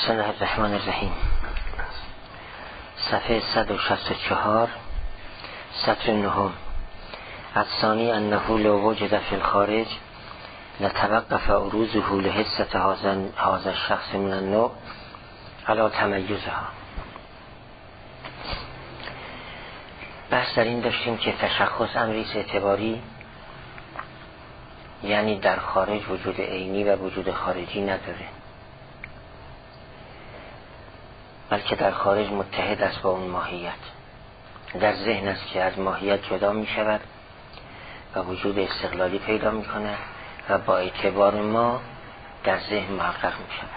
بسم الله الرحمن الرحیم. صفحه 164 سطر نهم. الثانی انه لو وجد فی الخارج لتوقف عروضه لحصة هذا الشخص من النوع علی تمیزها. بحث در این داشتیم که تشخص امریست اعتباری، یعنی در خارج وجود عینی و وجود خارجی نداره، بلکه در خارج متحد است با اون ماهیت. در ذهن است که از ماهیت جدا می شود و وجود استقلالی پیدا می کند و با اعتبار ما در ذهن محقق می شود.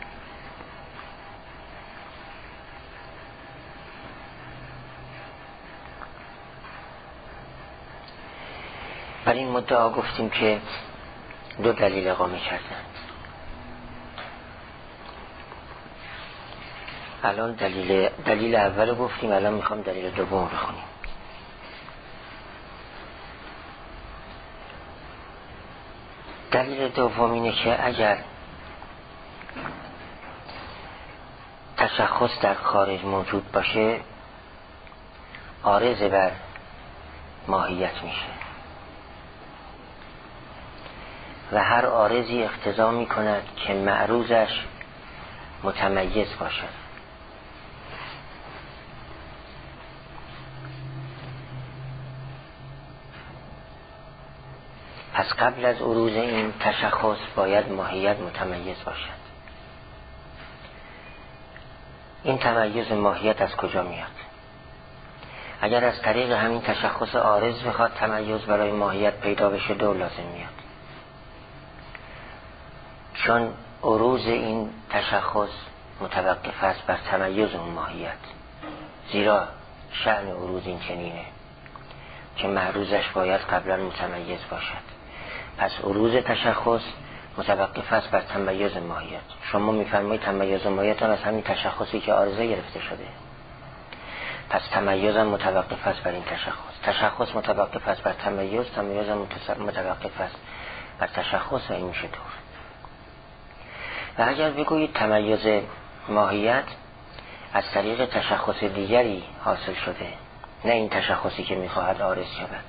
بر این مدعا گفتیم که دو دلیل اقامه کردن. الان دلیل اول گفتیم، الان میخوام دلیل دوم بخونیم. دلیل دوم اینه که اگر تشخص در خارج موجود باشه عارض بر ماهیت میشه و هر عارضی اقتضا میکند که معروضش متمیز باشد. پس قبل از عروض این تشخص باید ماهیت متمیز باشد. این تمیز ماهیت از کجا میاد؟ اگر از طریق همین تشخص عارض بخواد تمیز برای ماهیت پیدا بشه، دو لازم میاد. چون عروض این تشخص متوقف است بر تمیز اون ماهیت، زیرا شأن عروض این چنینه که معروضش باید قبلا متمیز باشد. پس عروض تشخص متوقف است بر تمیز ماهیت. شما میفرمایید تمیز ماهیت از همین تشخصی که عارضه گرفته شده، پس تمیز متوقف است بر این تشخص متوقف است بر تمیز متوقف است بر تشخص و این میشه دور. و اگر بگویید تمیز ماهیت از طریق تشخص دیگری حاصل شده، نه این تشخصی که میخواهد عارض شود،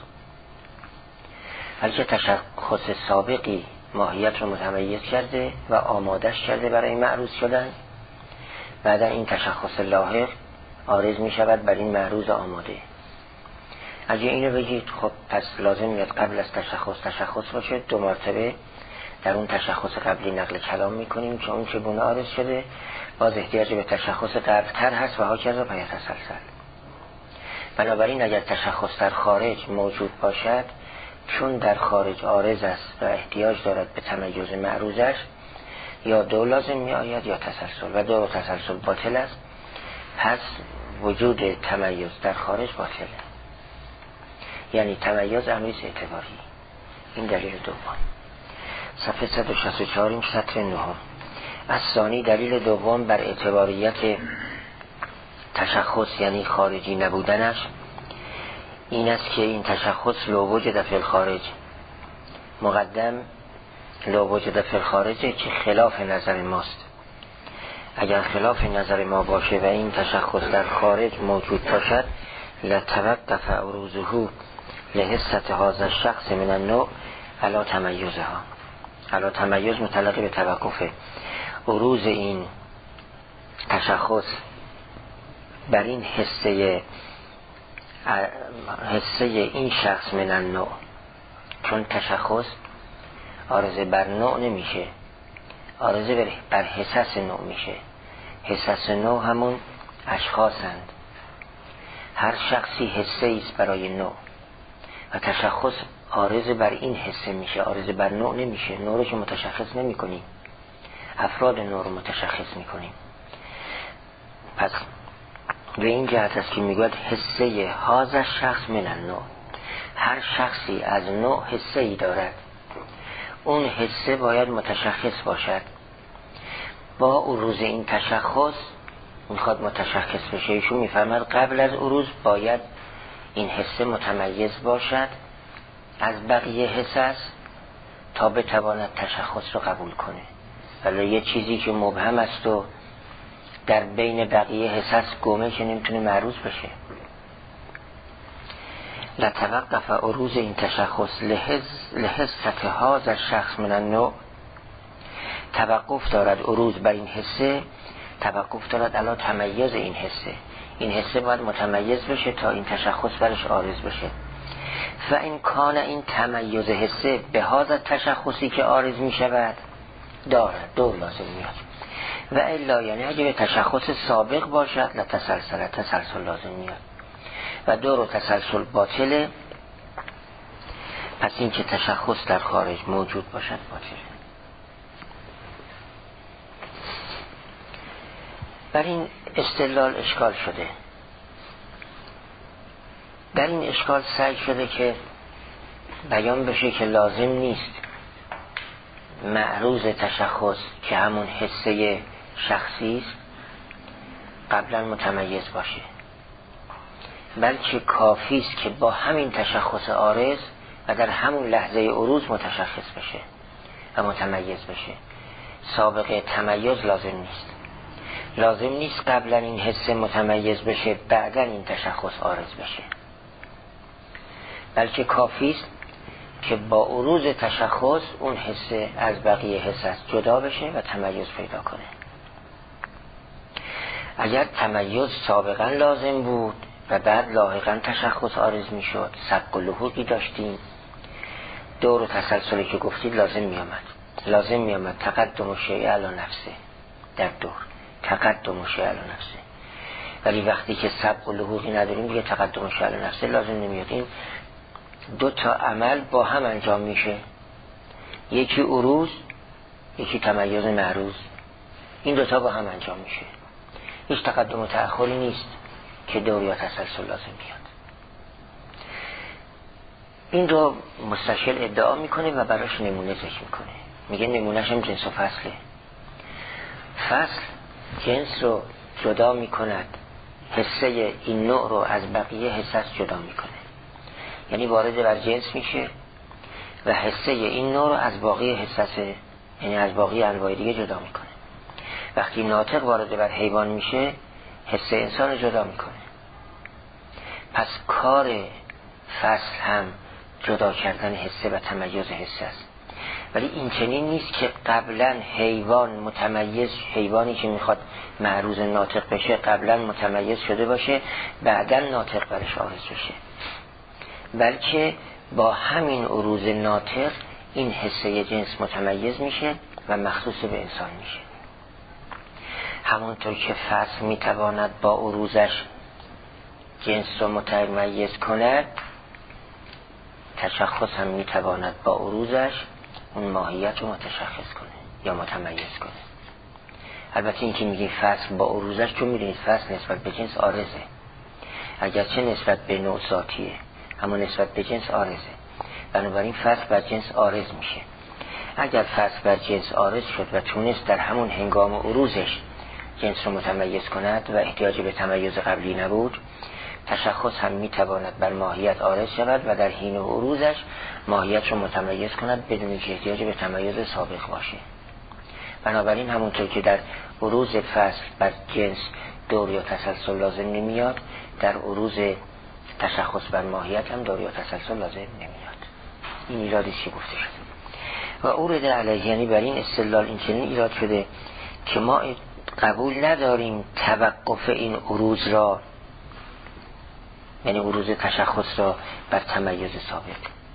بلکه تشخص سابقی ماهیت رو متمیز کرده و آمادش کرده برای معروض شدن، بعد این تشخص لاحق عارض می شود بر این معروض آماده. اگه اینو بگید خب پس لازم میاد قبل از تشخص باشه، دو مرتبه در اون تشخص قبلی نقل کلام میکنیم که اون چگونه عارض شده، باز احتیاج به تشخص قبلتر هست و هاکذا پیتسلسل. بنابراین اگر تشخص در خارج موجود باشد، چون در خارج عارض است و احتیاج دارد به تمیز معروضش، یا دو لازم می آید یا تسلسل، و دو تسلسل باطل است. پس وجود تمیز در خارج باطله، یعنی تمیز امریست اعتباری. این دلیل دوم. صفحه 164 سطر نهم. الثانی دلیل دوم بر اعتباریت تشخص یعنی خارجی نبودنش این است که این تشخص لو وجد فی الخارج، مقدم لو وجد فی الخارج که خلاف نظر ماست. اگر خلاف نظر ما باشه و این تشخص در خارج موجود باشد، لتوقف عروضه لحصة هذا الشخص من النوع علی تمیزها. علی تمیز متعلق به توقف عروض این تشخص بر این حصه این شخص من النوع. چون تشخص عارض بر نوع نمیشه، عارض بر حصص نوع میشه. حصص نوع همون اشخاصند، هر شخصی حصه ایست برای نوع و تشخص عارض بر این حصه میشه، عارض بر نوع نمیشه. نوع رو که متشخص نمی کنیم، افراد نوع رو متشخص میکنیم. پس به این جهت است که میگوید حصه هذا شخص من النوع، هر شخصی از نوع حصه ای دارد، اون حصه باید متشخص باشد. با عروض این تشخص میخواد متشخص بشه. ایشون میفرماد قبل از عروض باید این حصه متمیز باشد از بقیه حصص تا بتواند تشخص رو قبول کنه. ولی یه چیزی که مبهم است و در بین بقیه حسس گمه که نمیتونه معروض بشه. لتوقف عروض این تشخص لحظت هذا الشخص من النوع، توقف دارد عروض بر این حسه، توقف دارد علی تمیز این حسه. این حسه باید متمیز بشه تا این تشخص برش عارض بشه. و این کان این تمیز حسه به هذا تشخصی که عارض می شود دارد، دور لازم میاد. و الا یعنی اگه به تشخص سابق باشد لتسلسل، تسلسل لازم میاد و دور و تسلسل باطله. پس این که تشخص در خارج موجود باشد باطله. بر این استدلال اشکال شده. در این اشکال سعی شده که بیان بشه که لازم نیست معروض تشخص که همون حسه شخصی است قبلا متمیز باشه، بلکه کافی است که با همین تشخص عارض و در همون لحظه عروض متشخص بشه و متمیز بشه. سابقه تمیز لازم نیست. لازم نیست قبلا این حسه متمیز بشه بعدا این تشخص عارض بشه، بلکه کافی است که با عروض تشخص اون حسه از بقیه حسه جدا بشه و تمیز پیدا کنه. اگر تمیز سابقا لازم بود و بعد لاحقا تشخص عارض می شد، سبق و لحوقی داشتیم، دور و تسلسلی که گفتید لازم می آمد تقدم شیء علی نفسه، در دور تقدم شیء علی نفسه. ولی وقتی که سبق و لحوقی نداریم دیگه تقدم شیء علی نفسه لازم نمیاد. این دو تا عمل با هم انجام میشه، یکی عروض یکی تمیز معروض، این دوتا با هم انجام میشه. هیچ تقدم و تأخری نیست که دور یا تسلسل لازم بیاد. این رو مستشکل ادعا میکنه و براش نمونه ذکر میکنه. میگه نمونهش هم جنس و فصله. فصل جنس رو جدا میکند، حسه این نوع رو از بقیه حسه جدا میکنه، یعنی وارد بر جنس میشه و حسه این نوع رو از باقی حسه، یعنی از باقی انواع دیگه جدا میکنه. وقتی ناطق وارد بر حیوان میشه حسه انسان رو جدا میکنه. پس کار فصل هم جدا کردن حسه و تمیز حسه است. ولی این چنین نیست که قبلا حیوان متمیز، حیوانی که میخواد معروض ناطق بشه قبلا متمیز شده باشه بعدا ناطق برش عارض بشه، بلکه با همین عروض ناطق این حسه جنس متمیز میشه و مخصوص به انسان میشه. همونطور که فصل میتواند با عروضش جنس رو متمیز کند، تشخص هم میتواند با عروضش اون ماهیت رو متشخص کنه یا متمیز کنه. البته این که میگیم فصل با عروضش، چون میدونید فصل نسبت به جنس عارضه، اگرچه نسبت به نوع ذاتیه اما نسبت به جنس عارضه. بنابراین فصل بر جنس عارض میشه. اگر فصل بر جنس عارض شد و تونست در همون هنگام عروضش جنس رو متمیز کند و احتیاج به تمیز قبلی نبود، تشخص هم میتواند بر ماهیت عارض شود و در حین عروضش ماهیت رو متمیز کند بدون که احتیاج به تمیز سابق باشه. بنابراین همونطور که در عروض فصل بر جنس دور یا تسلسل لازم نمیاد، در عروض تشخص بر ماهیت هم دور یا تسلسل لازم نمیاد. این ایرادی که گفته شده و اورد علیه، یعنی بر این استدلال این چنین ایراد شده که ما قبول نداریم توقف این عروض را، یعنی عروض تشخص را بر تمیز سابق،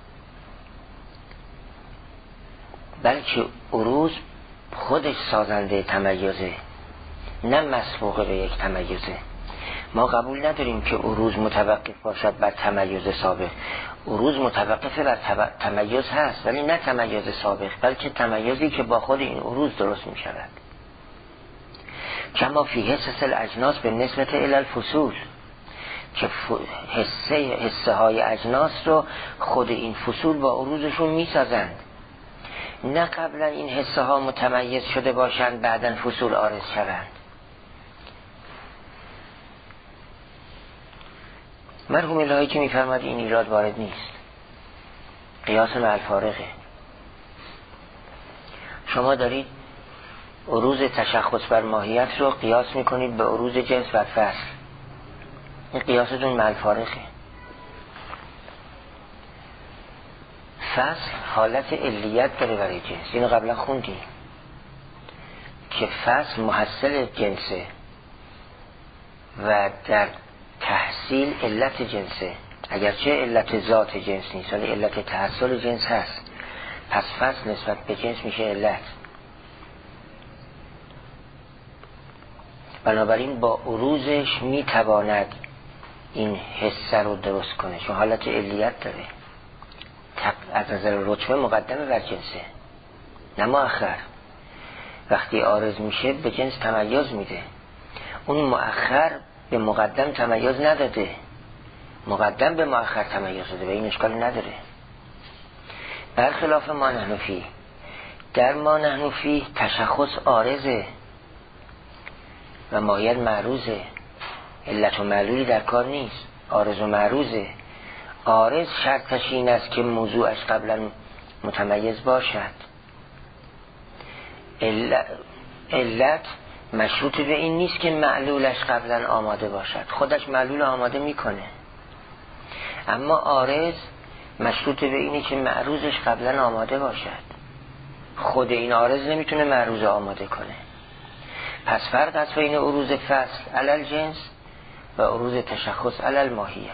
بلکه عروض خودش سازنده تمیزه، نه مسبوقه به یک تمیزه. ما قبول نداریم که عروض متوقف باشد بر تمیز سابق. عروض متوقف بر تمیز هست ولی نه تمیز سابق، بلکه تمیزی که با خود این عروض درست می شود. کما فی حسس الاجناس به نسبت الی الفصول، که حسه های اجناس رو خود این فصول با عروضشون می سازند، نه قبلا این حسه ها متمیز شده باشند بعدن فصول عارض شوند. مرحوم الهی که میفرماد این ایراد وارد نیست، قیاس مع الفارقه. شما دارید عروض تشخص بر ماهیت رو قیاس میکنید به عروض جنس و فصل. این قیاستون ملفارقه. فصل حالت علیت داره برای جنس، اینو قبلا خوندیم که فصل محصل جنسه و در تحصیل علت جنسه، اگرچه علت ذات جنس نیست ولی علت تحصل جنس هست. پس فصل نسبت به جنس میشه علت. بنابراین با عروضش میتواند این حسه رو درست کنه، چون حالت علیت داره. از نظر رتبه مقدمه بر جنسه نه مؤخر. وقتی عارض میشه به جنس تمایز میده. اون مؤخر به مقدم تمایز نداده، مقدم به مؤخر تمایز داده و این اشکال نداره. برخلاف ما نحن فیه، در ما نحن فیه تشخص عارضه و ماهیت معروضه، علت و معلولی در کار نیست، عارض و معروضه. عارض شرطش این است که موضوعش قبلا متمیز باشد. علت مشروط به این نیست که معلولش قبلا آماده باشد، خودش معلول آماده میکنه. اما عارض مشروط به اینه که معروضش قبلا آماده باشد. خود این عارض نمیتونه معروض آماده کنه. پس فرق است بین عروض فصل علل جنس و عروض تشخص علل ماهیه.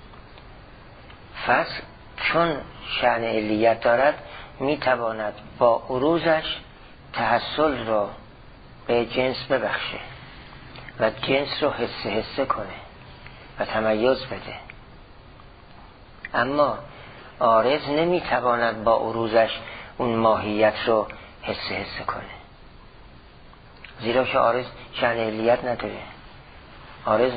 فصل چون شأن علیت دارد میتواند با عروضش تحصل را به جنس ببخشه و جنس رو حسه کنه و تمایز بده. اما عارض نمیتواند با عروضش اون ماهیت رو حسه کنه، زیرا که عارض شأن علیت نداره. عارض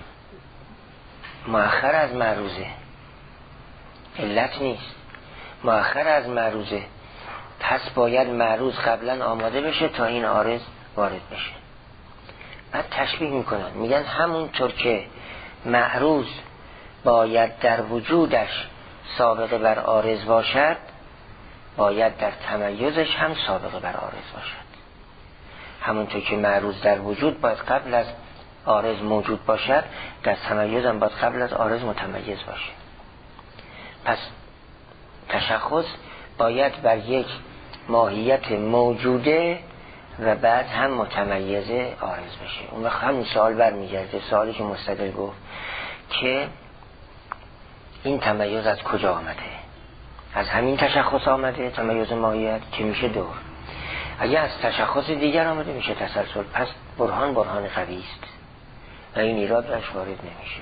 مؤخر از معروضه، علت نیست، مؤخر از معروضه. پس باید معروض قبلا آماده بشه تا این عارض وارد بشه. بعد تشبیه میکنن، میگن همونطور که معروض باید در وجودش سابقه بر عارض باشد، باید در تمایزش هم سابقه بر عارض باشد. همونطور که معروض در وجود باید قبل از عارض موجود باشد، در تمایز هم باید قبل از عارض متمیز باشه. پس تشخص باید بر یک ماهیت موجوده و بعد هم متمیزه عارض بشه. اون وقت همون سوال برمیگرده، سوالی که مستدل گفت که این تمایز از کجا آمده؟ از همین تشخص آمده، تمایز ماهیت که میشه دور. اگه از تشخص دیگر آمده میشه تسلسل. پس برهان قوی است و این ایراد راش وارد نمیشه.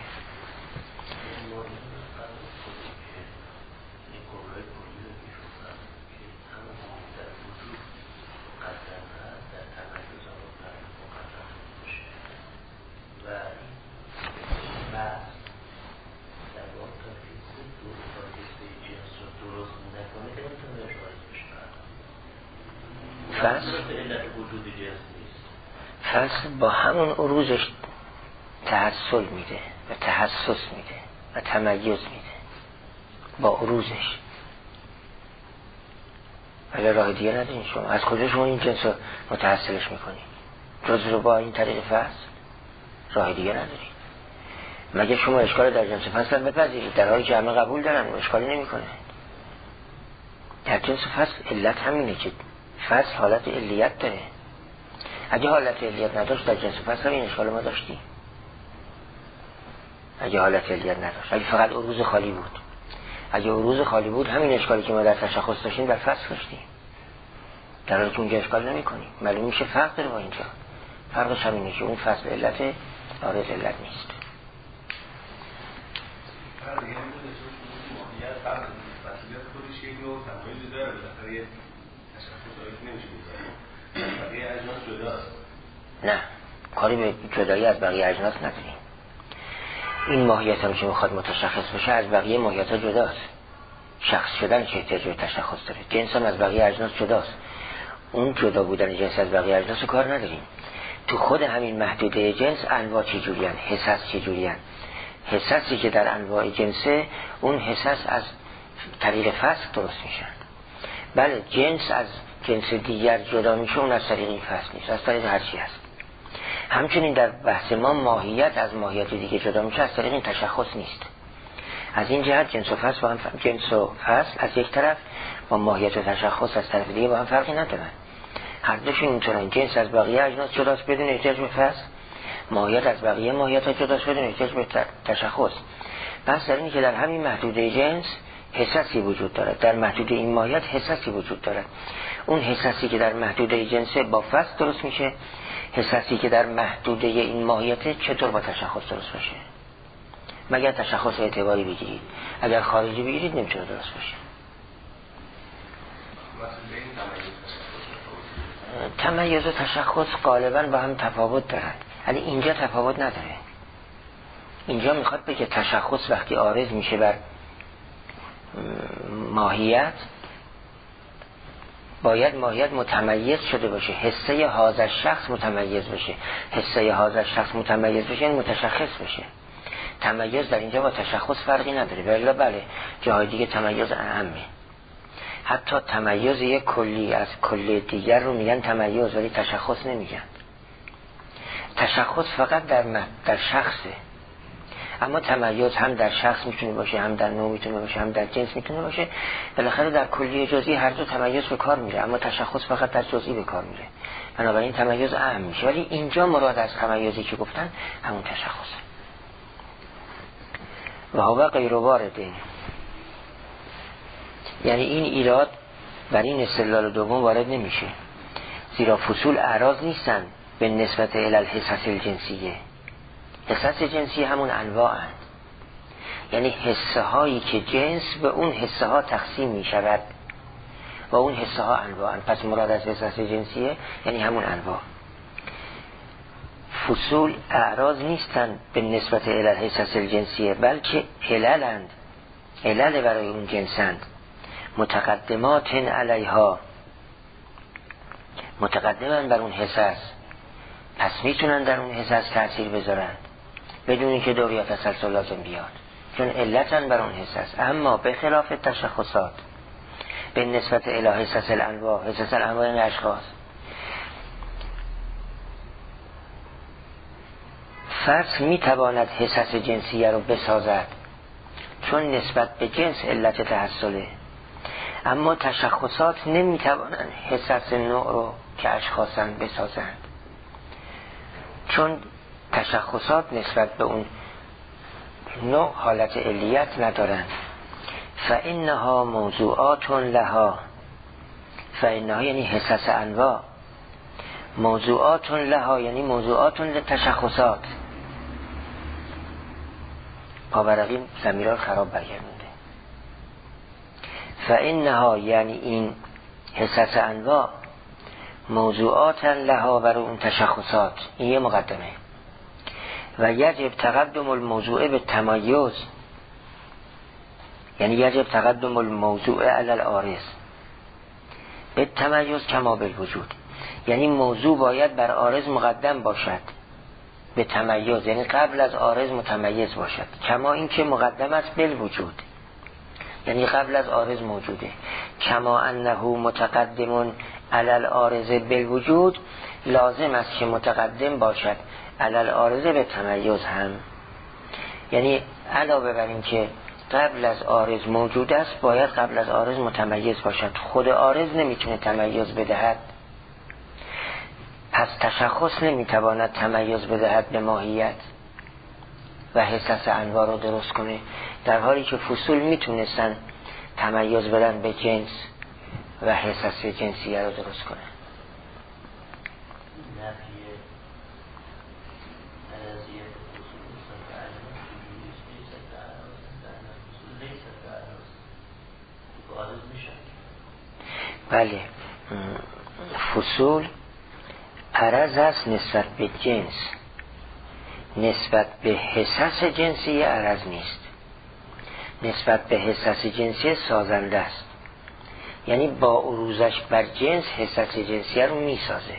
فصل با همون عروضش تحصل میده و تحسس میده و تمایز میده با عروضش. ولی راه دیگه ندارین شما. از کجا شما این جنس رو متحصلش میکنی؟ جز رو با این طریق فصل راه دیگه ندارین. مگه شما اشکال در جنس فصل بپذیرید در حالی که همه قبول دارن و اشکالی نمیکنه. در جنس فصل علت همینه که فصل حالت علیت داره. اگه حالت علیت نداشت در جنس فصل این اشکال ما داشتیم. اگه حالت علیت نداشت، اگه فقط عروض خالی بود، اگه عروض خالی بود همین اشکالی که ما در تشخص داشتیم در فصل داشتیم، در حالی که اونجا اشکال نمی کنیم. معلوم میشه فرق داره با اینجا. فرقش همینه که اون فصل علت، عارض علت نیست. نه، کاری به جدایی از بقیه اجناس نداریم. این ماهیت هم که میخواد متشخص بشه از بقیه ماهیت ها جداست. شخص شدن که احتیاج به تشخص داره. جنس هم از بقیه اجناس جداست. اون جدا بودن جنس از بقیه اجناس کار نداریم. تو خود همین محدوده جنس انواع چجوری هن، حساس چجوری هن. حساسی که در انواع جنسه، اون حساس از طریق فصل درست میشن. بله، جنس از جنس دیگر جدا میشه اون از طریق این فصل نیست، از طریق هر چی هست. همچنین در بحث ما ماهیت از ماهیت دیگه جدا میشه از طریق این تشخص نیست. از این جهت جنس و فصل با هم جنس و فصل از یک طرف با ماهیت و تشخص از طرف دیگه با هم فرقی ندارن. هر دوشون اینطورن. جنس از بقیه اجناس جداست بدون احتیاج به فصل، ماهیت از بقیه ماهیت جداست بدون احتیاج به تشخص. بس در اینه که در همین محدوده جنس حساسی وجود دارد، در محدوده این ماهیت حساسی وجود دارد. اون حساسی که در محدوده جنس با فصل درست میشه، حساسی که در محدوده این ماهیت چطور با تشخص درست باشه؟ مگر تشخص اعتباری بگیرید، اگر خارجی بگیرید نمیتونه درست باشه. تمایز و تشخص غالبا با هم تفاوت دارند، ولی اینجا تفاوت نداره. اینجا میخواد بگه تشخص وقتی عارض میشه بر ماهیت، باید ماهیت متمیز شده باشه، حسه هذا شخص متمیز بشه. حسه هذا شخص متمیز بشه یعنی متشخص بشه. تمایز در اینجا با تشخص فرقی نداره، ولی بله جاهای دیگه تمایز اهمه. حتی تمایز یک کلی از کلی دیگر رو میگن تمایز، ولی تشخص نمیگن. تشخص فقط در شخصه، اما تمایز هم در شخص میتونه باشه، هم در نوع میتونه باشه، هم در جنس میتونه باشه. بالاخره در کلی جزئی هر دو تمایز به کار میره، اما تشخص فقط در جزئی به کار میره. بنابراین تمایز اهم میشه، ولی اینجا مراد از تمایزی که گفتن همون تشخصه. و هو غیر وارده، یعنی این ایراد بر این استدلال دوم وارد نمیشه، زیرا فصول اعراض نیستن به نسبت الی الحساس الجنسیه. حساس جنسی همون انواع هست، یعنی حسه هایی که جنس به اون حسه ها تقسیم می شود و اون حسه ها انواع هست. پس مراد از حساس جنسیه یعنی همون انواع. فصول اعراض نیستن به نسبت الی الحساس الجنسیه، بلکه عللند، علل برای اون جنسند، متقدمات علیها، متقدمن بر اون حساس، پس میتونن در اون حساس تأثیر بذارن بدون اینکه دوری یا تسلسل لازم بیاد، چون علتن بر اون حساس. اما به خلاف تشخصات به نسبت الی حساس الانواع، حساس الانواع این اشخاص، فصل میتواند حساس جنسیه رو بسازد چون نسبت به جنس علت تحصله، اما تشخصات نمیتوانند حساس نوع رو که اشخاصن بسازند، چون تشخصات نسبت به اون نوع حالت علیت ندارند. فإنها موضوعات لها، فإنها یعنی حساس انواع، موضوعات لها یعنی موضوعات لتشخصات. پاورقی ضمیرها خراب برگردونده. فإنها یعنی این حساس انواع موضوعات لها برای اون تشخصات. این یه مقدمه. و یجب تقدم الموضوع به تمایز، یعنی یجب تقدم الموضوع علی العارض به تمایز کما بالوجود، یعنی موضوع باید بر عارض مقدم باشد به تمایز، یعنی قبل از عارض متمیز باشد. کما این که مقدم است بالوجود، یعنی قبل از عارض موجوده. کما انه متقدم علی العارض بالوجود، لازم است که متقدم باشد علی العارض به تمایز هم، یعنی علاوه بر این که قبل از عارض موجود است باید قبل از عارض متمیز باشد. خود عارض نمیتونه تمایز بدهد، پس تشخص نمیتواند تمایز بدهد به ماهیت و حساس انواع رو درست کنه، در حالی که فصول میتونستن تمایز بدن به جنس و حساس جنسیه رو درست کنه. بله، فصول عرض است نسبت به جنس، نسبت به حساس جنسی عرض نیست. نسبت به حساس جنسی سازنده است، یعنی با عروضش بر جنس حساس جنسی رو میسازه.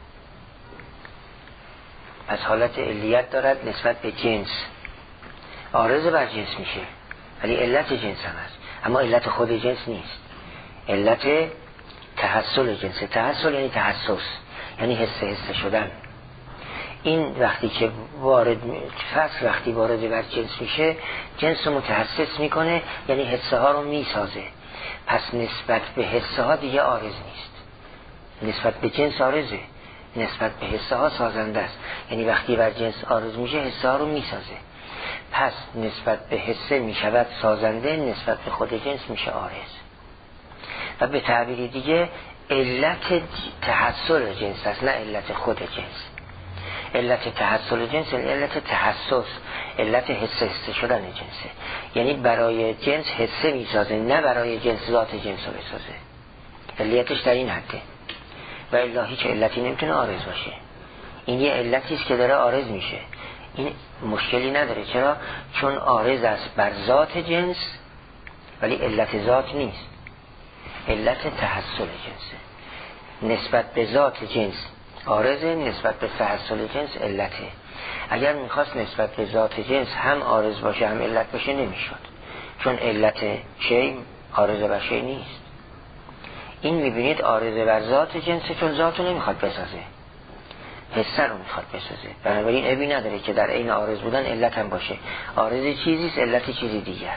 پس حالت علیت دارد نسبت به جنس، عارض بر جنس میشه ولی علت جنس هم هست، اما علت خود جنس نیست، علت تحصل جنس. تحصل یعنی تحسس، یعنی حس شدن. این وقتی که فصل وقتی وارد بر جنس میشه، جنس رو متحسس میکنه، یعنی حسه ها رو میسازه. پس نسبت به حسه ها دیگه عارض نیست، نسبت به جنس عارضه، نسبت به حسه ها سازنده است. یعنی وقتی بر جنس عارض میشه حسه ها رو میسازه، پس نسبت به حسه میشود سازنده، نسبت به خود جنس میشه عارض. و به تعبیر دیگه علت تحصل جنس است، نه علت خود جنس. علت تحصل جنس علت تحسس، علت حس شدن جنسه. یعنی برای جنس حسه میسازه، نه برای جنس ذات جنس رو بسازه. علیتش در این حده و الا هیچ علتی نمیتونه عارض باشه. این یه علتی است که داره عارض میشه. این مشکلی نداره. چرا؟ چون عارض است بر ذات جنس ولی علت ذات نیست، علت تحصل جنسه. نسبت به ذات جنس عارضه، نسبت به تحصل جنس علته. اگر میخواست نسبت به ذات جنس هم عارض باشه هم علت باشه نمیشد، چون علت شی عارض بر شی نیست. این میبینید عارض بر ذات جنسه، چون ذات رو نمیخواد بسازه، حسه رو میخواد بسازه. بنابراین ابی نداره که در عین عارض بودن علت هم باشه. عارض چیزیست، علت چیزی دیگر.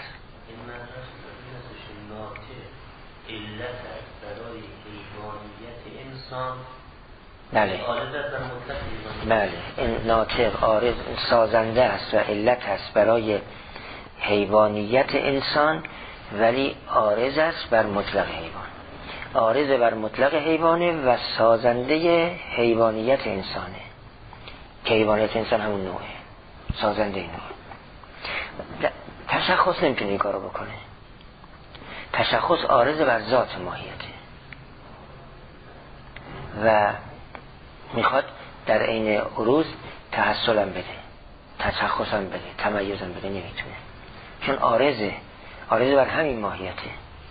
بله بله، این ناطق عارض سازنده است و علت است برای حیوانیت انسان، ولی عارض است بر مطلق حیوان. عارض بر مطلق حیوانه و سازنده حیوانیت انسانه، که حیوانیت انسان همون نوعه، سازنده این نوع. تشخص نمیتونه این کارو بکنه. تشخص عارض بر ذات ماهیته و میخواد در عین عروض تحصلم بده، تشخصم بده، تمیزم بده، نمیتونه، چون عارض بر همین ماهیته.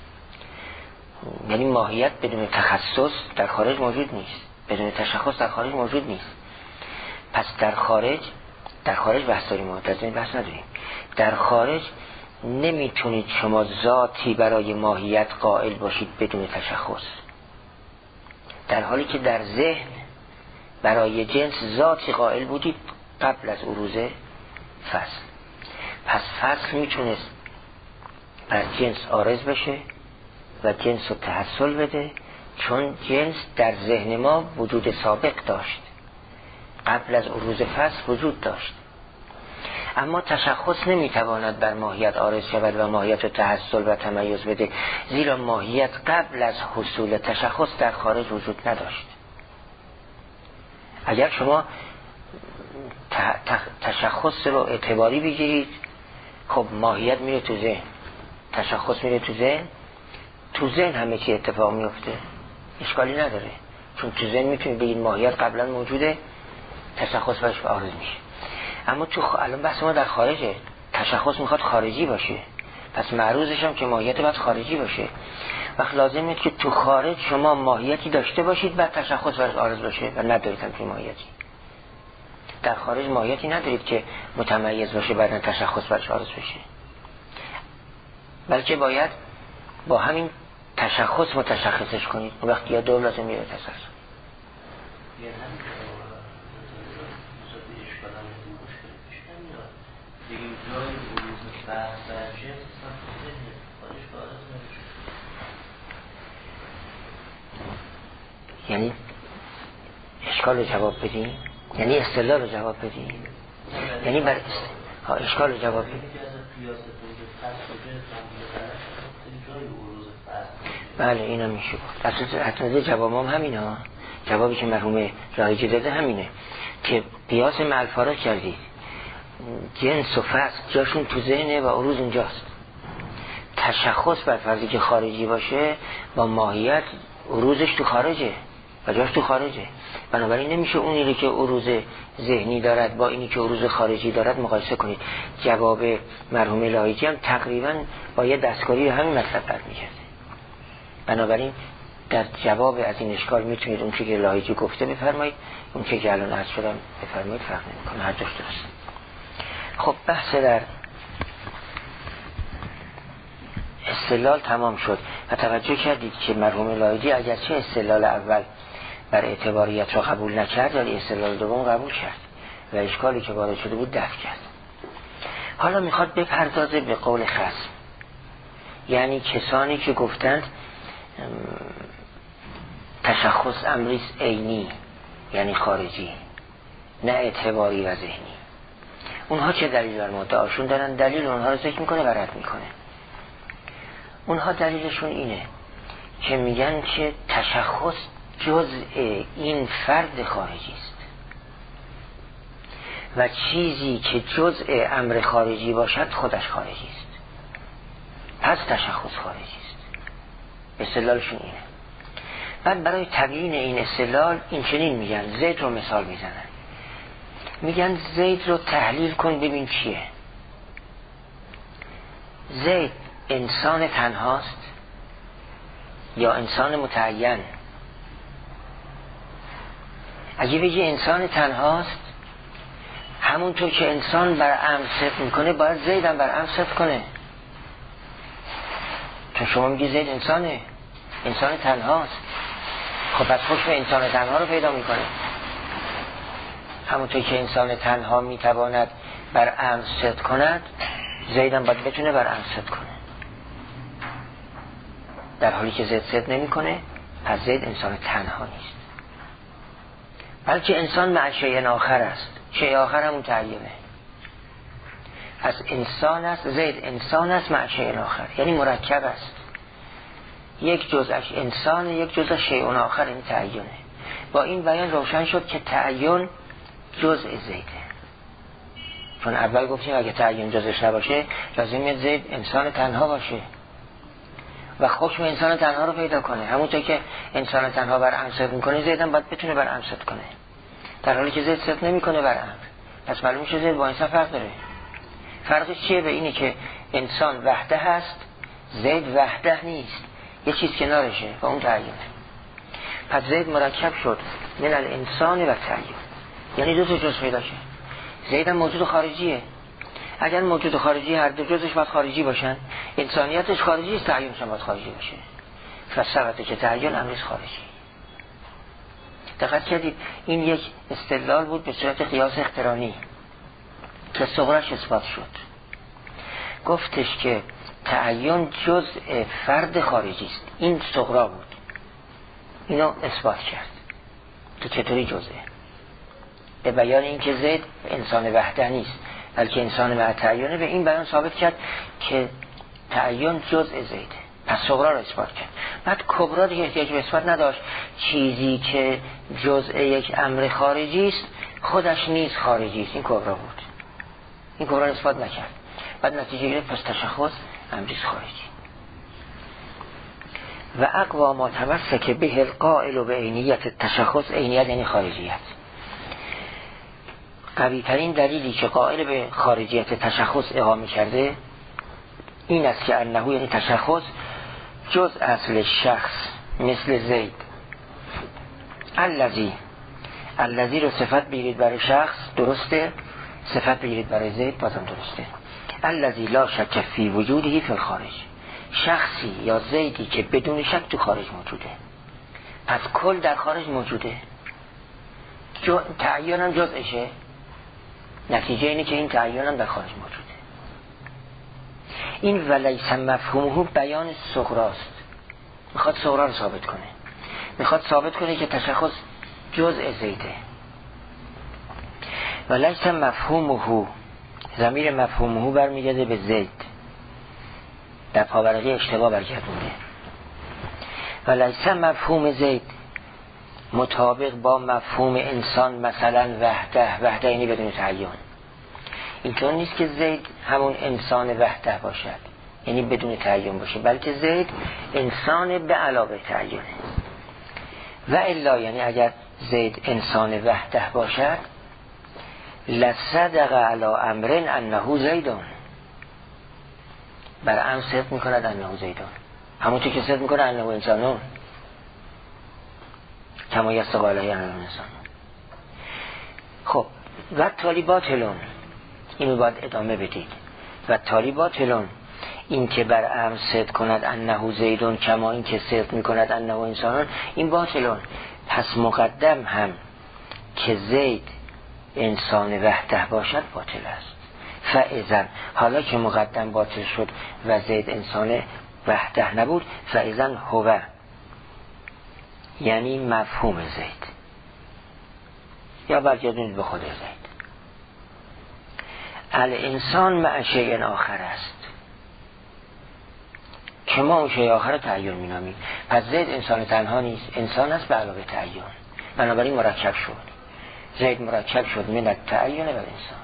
یعنی ماهیت بدون تخصص در خارج موجود نیست، بدون تشخص در خارج موجود نیست. پس در خارج بحث داریم، ما در این بحث نداریم. در خارج نمیتونید شما ذاتی برای ماهیت قائل باشید بدون تشخص، در حالی که در ذهن برای جنس ذاتی قائل بودید قبل از عروض فصل. پس فصل میتونست بر جنس عارض بشه و جنس رو تحصل بده، چون جنس در ذهن ما وجود سابق داشت، قبل از عروض فصل وجود داشت. اما تشخص نمیتواند بر ماهیت عارض شود و ماهیت رو تحصل و تمیز بده، زیرا ماهیت قبل از حصول تشخص در خارج وجود نداشت. اگر شما تشخص رو اعتباری بگیرید، خب ماهیت میره تو ذهن، تشخص میره تو ذهن همه چی اتفاق میفته، اشکالی نداره، چون تو ذهن میتونید بگید ماهیت قبلا موجوده، تشخص برش عارض میشه. اما الان بحث ما در خارجه، تشخص میخواد خارجی باشه، پس معروضش هم که ماهیت باید خارجی باشه. وقت لازمه که تو خارج شما ماهیتی داشته باشید بعد تشخص برش عارض باشه، و ندارید همچین ماهیتی. در خارج ماهیتی ندارید که متمیز باشه بعد تشخص برش عارض بشه، بلکه باید با همین تشخص متشخصش کنید. وقتی یا دور لازم میره تشخص. یعنی اشکال رو جواب بدیم، یعنی استدلال رو جواب بدیم، یعنی بر اشکال رو جواب بدیم. بله اینا میشه گفت. اصلا جواب هم همینه ها. جوابی که مرحوم رایجی داده همینه که قیاس مع الفارق کردید، جنس و فصل جاشون تو ذهنه و عروض اونجاست. تشخص بر فرضی که خارجی باشه با ماهیت عروضش تو خارجه و جاش تو خارجه، بنابراین نمیشه اونی که عروض ذهنی دارد با اینی که عروض خارجی دارد مقایسه کنید. جواب مرحوم لایجی هم تقریبا با یه دستکاری همین مطلب برمیگرده. بنابراین در جواب از این اشکال میتونید اون چی که لایجی گفته بفرمایید، اون چی که الان عرض شدم بفرمایید، فرق نمیکنه، هر جاش درست. خب بحث در استدلال تمام شد و توجه کردید که مرحوم لایدی اگرچه استدلال اول بر اعتباریت را قبول نکرد ولی استدلال دوم قبول کرد و اشکالی که وارد شده بود دفع کرد. حالا میخواد بپردازه به قول خصم، یعنی کسانی که گفتند تشخص امریست عینی یعنی خارجی نه اعتباری و ذهنی. اونها چه دلیل بر مدعاشون دارن؟ دلیل اونها رو ذکر میکنه و رد میکنه. اونها دلیلشون اینه که میگن که تشخص جزء این فرد خارجی است و چیزی که جزء امر خارجی باشد خودش خارجی است، پس تشخص خارجی است. استدلالشون اینه. بعد برای تبیین این استدلال این چنین میگن، زید رو مثال میزنن، میگن زید رو تحلیل کن ببین چیه. زید انسان تنهاست یا انسان متعین؟ اگه بگی انسان تنهاست، همونطور که انسان بر امر صدق میکنه باید زید هم بر امر صدق کنه. چون شما میگی زید انسان تنهاست، خب پس حکم انسان تنها رو پیدا میکنه. همونطور که انسان تنها میتواند بر امر صدق کند، زید هم باید بتونه بر امر صدق کنه. در حالی که زید صدق نمیکنه، پس زید انسان تنها نیست، بلکه انسان مع شیء آخر است. شیء آخر همون تعیینه. پس انسان است، زید انسان است مع شیء آخر، یعنی مرکب است. یک جزءش انسان، یک جزء شیء آخر، این تعیینه. با این بیان روشن شد که تعیین جزء زیده. چون اول گفتیم اگه تعیین جزءش نباشه لازمه زید انسان تنها باشه و حکم انسان تنها رو پیدا کنه. همونطور که انسان تنها بر امر صدق میکنه، زید هم باید بتونه بر امر صدق کنه، در حالی که زید صدق نمیکنه بر امر. پس معلوم شد زید با انسان فرق داره. فرقش چیه؟ به اینی که انسان وحده هست، زید وحده نیست، یه چیز کنارشه و اون تعیینه. پس زید مرکب شد من الانسان و تعیین، یعنی دو تا جزء پیدا شد. زید هم موجود خارجیه. اگر موجود خارجی هر دو جزش باید خارجی باشن، انسانیتش خارجی است، تعیینش هم باید خارجی باشه. فسرته که تعیین امریست خارجی. دقت کردید این یک استدلال بود به صورت قیاس اقترانی که صغرش اثبات شد. گفتش که تعیین جزء فرد خارجی است، این صغرا بود، اینو اثبات کرد که چطوری جزءه، به بیان اینکه زید انسان وحده نیست بلکه انسان مع تعیینه. به این بیان ثابت کرد که تعیین جزء زیده، پس صغرا رو اثبات کرد. بعد کبرا دیگه احتیاج به اثبات نداشت. چیزی که جزء یک امر خارجی است خودش نیز خارجی است، این کبرا بود. این کبرا رو اثبات نکرد. بعد نتیجه گرفت پس تشخص امریست خارجی. و اقوا ما تمسک به القائل و به عینیت التشخص، عینیت یعنی خارجیت. قوی ترین دلیلی که قائل به خارجیت تشخص اقامه کرده این است که انه یعنی تشخص جز اصل شخص مثل زید. الذی رو صفت بگیرید برای شخص درسته، صفت بگیرید برای زید بازم درسته. الذی لا شک فی وجوده فی الخارج، شخصی یا زیدی که بدون شک تو خارج موجوده، پس کل در خارج موجوده، تعیین هم جزءشه. نتیجه اینه که این تعیین هم در خارج موجوده. این ولیس مفهومه بیان صغراست، میخواد صغرا رو ثابت کنه، میخواد ثابت کنه که تشخص جزء زیده. ولیس مفهومه، ضمیر مفهومه برمیگرده به زید، در پاورقی اشتباه برگردونده. ولیس مفهوم زید مطابق با مفهوم انسان، مثلا وحده یعنی بدون تعیین. اینطور نیست که زید همون انسان وحده باشد یعنی بدون تعیین باشه، بلکه زید انسان به علاوه تعیینه. و الا یعنی اگر زید انسان وحده باشد لصدق علی امر انه زیدون، بر امر صدق میکند انه زیدون، همونطور که صدق میکنه انه انسانون کما یصدق علیه انه انسان. خب و تالی باطلون، اینو باید ادامه بدید. و تالی باطلون، این که بر امر صدق کند انه زیدون کما این که صدق میکند انه انسانون، این باطلون. پس مقدم هم که زید انسان وحده باشد باطل است. فاذا حالا که مقدم باطل شد و زید انسان وحده نبود، فاذا هو یعنی مفهوم زید، یا برگردونید به خود زید. الانسان مع شیء آخر است که ما اون شیء آخر تعین می‌نامیم. پس زید انسان تنها نیست، انسان است به علاوه تعین، بنابراین مرکب شد. زید مرکب شد من التعین و انسان،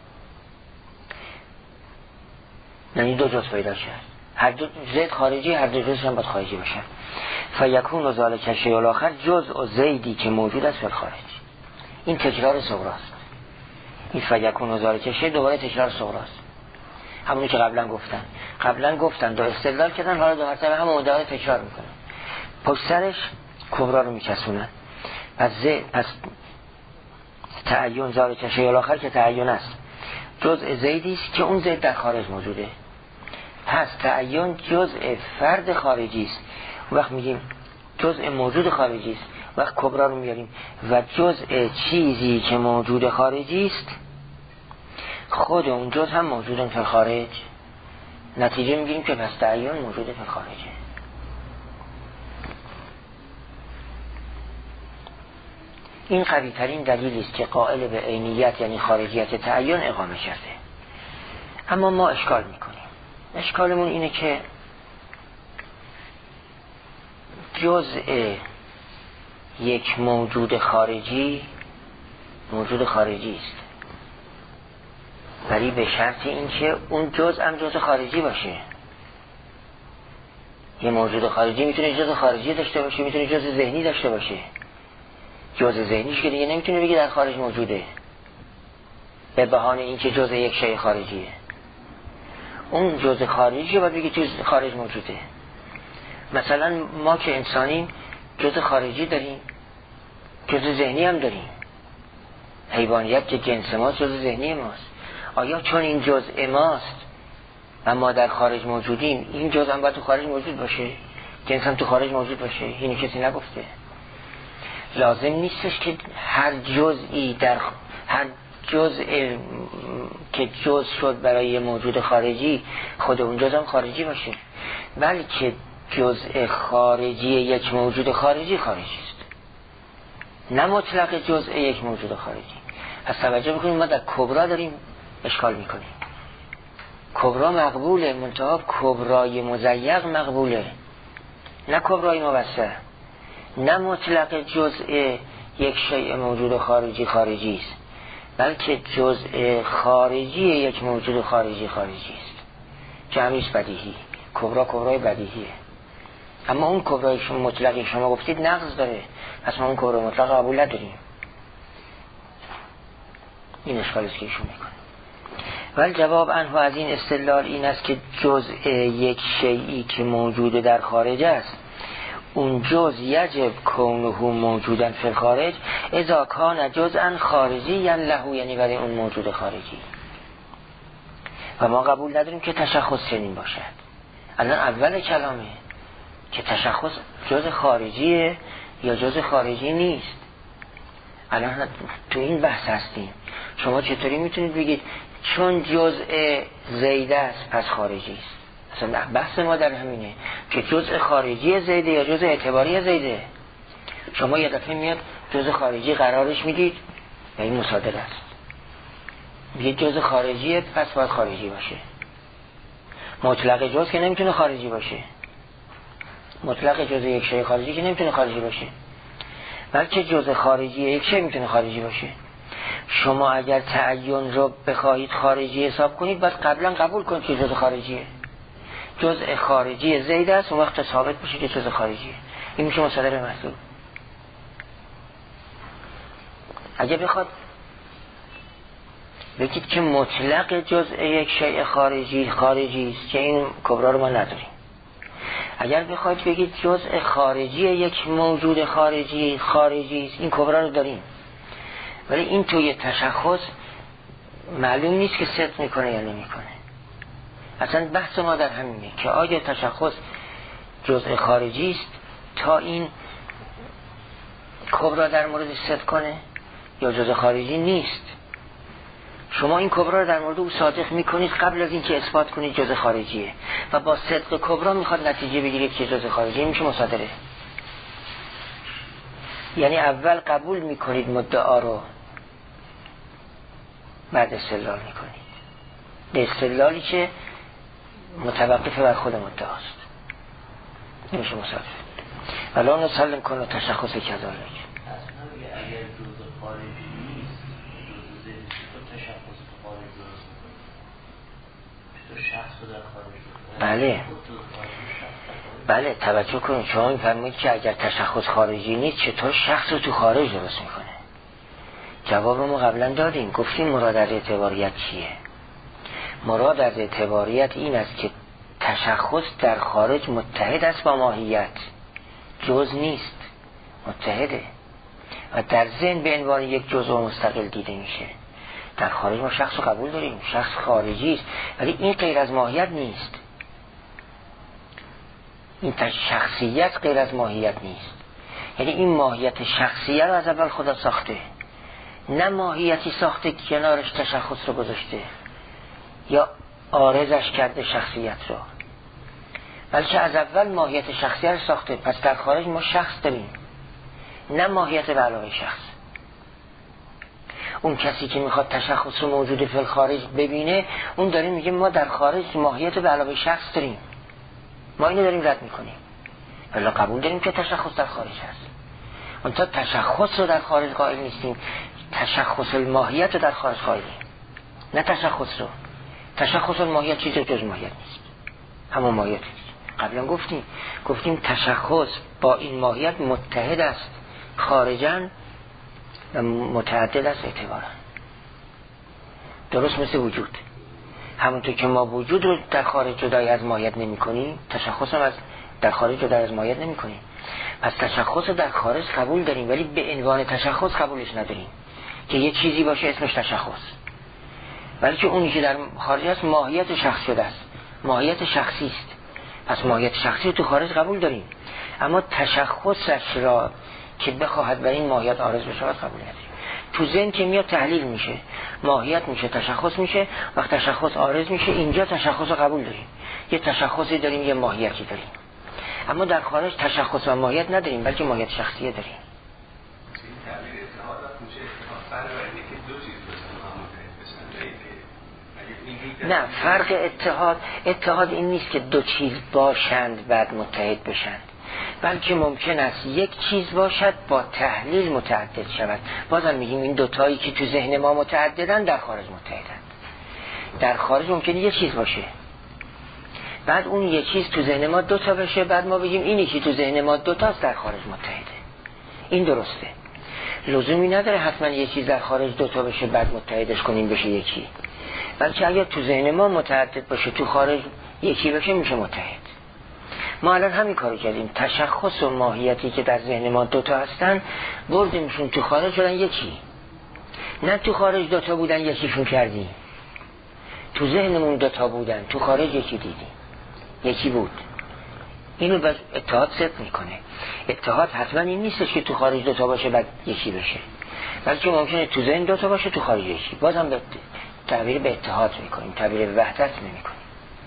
یعنی دو جز پیدا شد. هر دو زید خارجی، هر دو جز هم باید خارجی باشن. فیکون ذالک الشیء الاخر جزء زیدی که موجود است در خارج. این تکرار صغراست. این فیکون ذالک الشیء دوباره تکرار صغراست، همونی که قبلا گفتن دو استدلال کردن، حالا دو مرتبه همون مدعا تکرار میکنن، پشت سرش کبرا رو میکسونن. پس تعین ذالک الشیء الاخر که تعین است جزء زیدی است که اون زید در خارج موجوده. پس تعین جزء فرد خارجی است. وقت میگیم جزء موجود خارجی است، وقت کبرا رو میاریم و جزء چیزی که موجود خارجی است، خود اون جزء هم موجود در خارج. نتیجه میگیریم که پس تعین موجود در خارجه. این قوی ترین دلیلی است که قائل به عینیت یعنی خارجیت تعین اقامه کرده. اما ما اشکال میکنیم. اشکالمون اینه که جزء یک موجود خارجی است، ولی به شرط اینکه اون جزء هم جزء خارجی باشه. یه موجود خارجی میتونه جزء خارجی داشته باشه، میتونه جزء ذهنی داشته باشه. جزء ذهنیش که دیگه نمیتونه بگه در خارج موجوده به بهانه اینکه جزء یک شیء خارجیه. اون جزء خارجی باید بگه جزء خارج موجوده. مثلا ما که انسانیم جزء خارجی داریم، جزء ذهنی هم داریم. حیوانیت که جنس ماست جزء ذهنی ماست. آیا چون این جزء ماست و ما در خارج موجودیم، این جزء هم باید تو خارج موجود باشه؟ جنس هم تو خارج موجود باشه؟ اینو کسی نگفته. لازم نیستش که هر جزء که جزء شد برای موجود خارجی خود اون جزء هم خارجی باشه، بلکه جزء خارجی یک موجود خارجی است، نه مطلق جزء یک موجود خارجی. پس توجه بکنیم ما در کبرا داریم اشکال میکنیم. کبرا مقبوله، منتها کبرای مضیق مقبوله، نه کبرای موسع. نه مطلق جزء یک شیء موجود خارجی است، بلکه جزء خارجی یک موجود خارجی است. جمعیش بدیهی. کبرای بدیهیه. اما اون کبرای شما مطلقی شما گفتید نقض داره، پس ما اون کبرای مطلق قبول نداریم. این اشکالی است که ایشون میکنه. ولی جواب عنه از این استدلال این است که جزء یک شیئی که موجود در خارج است، اون جزء یجب کونه موجودن فی الخارج اذا کان جزءا خارجی یعنی له، یعنی برای اون موجود خارجی. و ما قبول نداریم که تشخص چنین باشد. الان اول کلامه که تشخص جزء خارجیه یا جزء خارجی نیست. الان تو این بحث هستیم. شما چطوری میتونید بگید چون جزء زیده است پس خارجی است؟ اصلا بحث ما در همینه که جزء خارجی زیده یا جزء اعتباری زیده. شما یه دفعه میاد جزء خارجی قرارش میدید و این مصادره است. یه جزء خارجیه پس باید خارجی باشه. مطلق جزء که نمیتونه خارجی باشه. مطلق جزء یک شیء خارجی که نمیتونه خارجی باشه، بلکه جزء خارجی یک شیء میتونه خارجی باشه. شما اگر تعین رو بخواهید خارجی حساب کنید باید قبلا قبول کنید که جزء خارجیه. جزء خارجی زید است، اون وقت ثابت بشه که جزء خارجیه. این میشه مصادره محسوب. اگه بخواد بگید که مطلق جزء یک شیء خارجی است که این کبرا رو ما نداریم. اگر بخواید بگید جزء خارجی یک موجود خارجی است، این کبرا رو داریم. ولی این توی تشخص معلوم نیست که صدق میکنه یا نمیکنه. اصلا بحث ما در همینه که آیا تشخص جزء خارجی است تا این کبرا در مورد صدق کنه یا جزء خارجی نیست. شما این کبرا رو در مورد او صادق میکنید قبل از اینکه اثبات کنید جزء خارجیه و با صدق کبرا میخواد نتیجه بگیرید که جزء خارجی، میشه مصادره. یعنی اول قبول میکنید مدعا رو، بعد استدلال میکنید به استدلالی که متوقف بر خود مدعاست، نمیشه مصادره. ولا نسلم کنه تشخص کذالک. اصلا اگر جزء خارجی نیست، جزء ذهنی تو تشخص تو خارج درست میکنه، تو شخص رو در خارج بله بله توجه کنید. شما میفرمایید که اگر تشخص خارجی نیست چطور شخص رو تو خارج درست میکنه؟ جواب ما قبلا دادیم، گفتیم مراد از اعتباریت چیه؟ مراد از اعتباریت این است که تشخص در خارج متحد است با ماهیت، جز نیست، متحده و در ذهن به عنوان یک جزء مستقل دیده میشه. در خارج ما شخص رو قبول داریم، شخص خارجی است، ولی این غیر از ماهیت نیست. این شخصیت غیر از ماهیت نیست. یعنی این ماهیت شخصیت رو از اول خدا ساخته، نه ماهیتی ساخته که کنارش تشخص رو گذاشته یا عارضش کرده شخصیت رو، بلکه از اول ماهیت شخصیت رو ساخته. پس در خارج ما شخص داریم، نه ماهیت به علاوه شخص. اون کسی که میخواد تشخص رو موجود فی الخارج ببینه، اون داره میگه ما در خارج ماهیت به علاوه شخص داریم، ما اینو داریم رد میکنیم. ولی قبول داریم که تشخص در خارج هست. اون تا تشخص رو در خارج قائل نیستیم، تشخص الماهیت رو در خارج قائلیم، نه تشخص رو. تشخص الماهیت چیزی جز ماهیت نیست، همون ماهیت نیست. قبلا گفتیم تشخص با این ماهیت متحد است خارجاً و متعدد است اعتباراً. درست مثل وجود، همونطور که ما وجود رو در خارج جدای از ماهیت نمی کنیم، تشخص هم در خارج جدای از ماهیت نمی کنیم. پس تشخص در خارج قبول داریم، ولی به عنوان تشخص قبولش نداریم که یک چیزی باشه اسمش تشخص، ولی که اونی که در خارج است ماهیت شخص شده است، ماهیت شخصی است. پس ماهیت شخصی رو تو خارج قبول داریم، اما تشخصش را که بخواهد بر این ماهیت عارض بشه قبول نداریم. تو ذهن که میاد تحلیل میشه، ماهیت میشه، تشخص میشه، وقت تشخص عارض میشه، اینجا تشخص رو قبول داریم، یه تشخصی داریم، یه ماهیتی داریم. اما در خارج تشخص و ماهیت نداریم، بلکه ماهیت شخصیه داریم. نه، فرق اتحاد این نیست که دو چیز باشند بعد متحد بشند، بلکه ممکن است یک چیز باشد با تحلیل متعدد شود. بازم میگیم این دوتایی که تو ذهن ما متعددن در خارج متحدن. در خارج ممکنه یک چیز باشه، بعد اون یک چیز تو ذهن ما دوتا بشه، بعد ما بگیم اینی که تو ذهن ما دوتاست در خارج متحده. این درسته. لزومی نداره حتما یک چیز در خارج دوتا بشه بعد متحدش کنیم بشه یکی، بلکه اگر تو ذهن ما متعدد باشه تو خارج یکی بشه میشه متحد. ما الان همین کارو کردیم، تشخص و ماهیتی که در ذهن ما دوتا هستن بردیمشون تو خارج شدن یکی، نه تو خارج دوتا بودن یکیشون کردیم. تو ذهنمون دوتا بودن، تو خارج یکی دیدیم، یکی بود. اینو بس اتحاد صدق میکنه. اتحاد حتما این نیستش که تو خارج دوتا باشه بعد یکی بشه، بلکه ممکنه تو ذهن دوتا باشه تو خارج یکی. بازم به تعبیر به اتحاد میکنیم، تعبیر به وحدت نمیکنیم.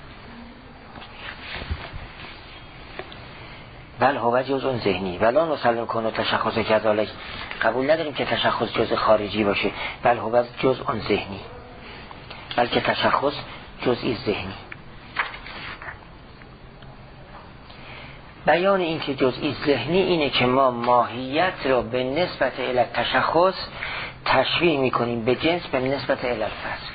بل هو جزء ذهنی ولا نسلم کنه تشخص کذالک. قبول نداریم که تشخص جزء خارجی باشه، بل هو جزء ذهنی، بلکه تشخص جزئی ذهنی. بیان این که جزئی ذهنی اینه که ما ماهیت رو به نسبت الی تشخص تشبیه میکنیم به جنس به نسبت الی الفصل.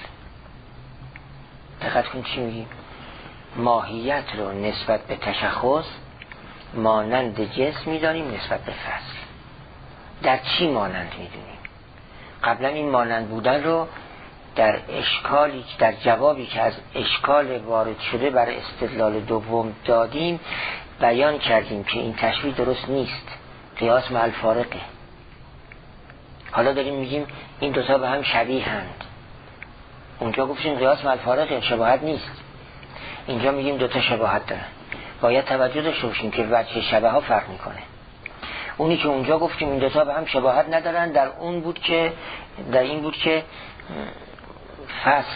دقت کن چی میگیم؟ ماهیت رو نسبت به تشخص مانند جنس میدانیم نسبت به فصل. در چی مانند میدونیم؟ قبلا این مانند بودن رو در اشکالی، در جوابی که از اشکال وارد شده برای استدلال دوم دادیم بیان کردیم که این تشبیه درست نیست، قیاس مع الفارقه. حالا داریم میگیم این دوتا به هم شبیه هند. اونجا گفتیم قیاس مع الفارقه، شباهت نیست. اینجا میگیم دوتا شباهت دارن. باید توجه داشته باشیم که وجه شبه ها فرق میکنه. اونی که اونجا گفتیم این دوتا به هم شباهت ندارن در این بود که فصل